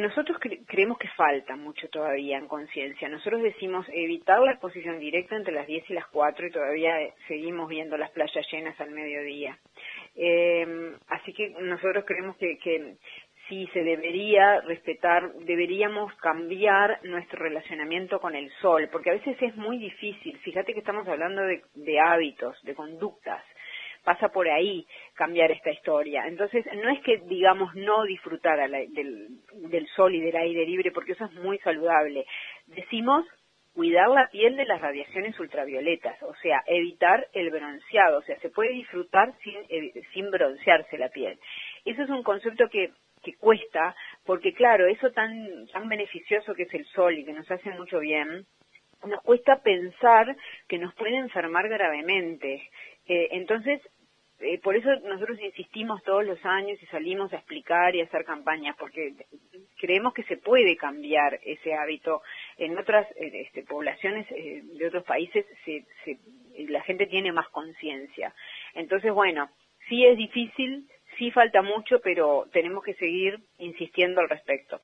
Nosotros creemos que falta mucho todavía en conciencia. Nosotros decimos evitar la exposición directa entre las 10 y las 4 y todavía seguimos viendo las playas llenas al mediodía. Así que nosotros creemos que sí se debería respetar, deberíamos cambiar nuestro relacionamiento con el sol, porque a veces es muy difícil. Fíjate que estamos hablando de hábitos, de conductas. Pasa por ahí cambiar esta historia. Entonces, no es que digamos no disfrutar del sol y del aire libre, porque eso es muy saludable. Decimos cuidar la piel de las radiaciones ultravioletas, o sea, evitar el bronceado, o sea, se puede disfrutar sin broncearse la piel. Eso es un concepto que cuesta, porque claro, eso tan beneficioso que es el sol y que nos hace mucho bien, nos cuesta pensar que nos puede enfermar gravemente. Entonces, por eso nosotros insistimos todos los años y salimos a explicar y a hacer campañas, porque creemos que se puede cambiar ese hábito. En otras poblaciones de otros países la gente tiene más conciencia. Entonces, bueno, sí es difícil, sí falta mucho, pero tenemos que seguir insistiendo al respecto.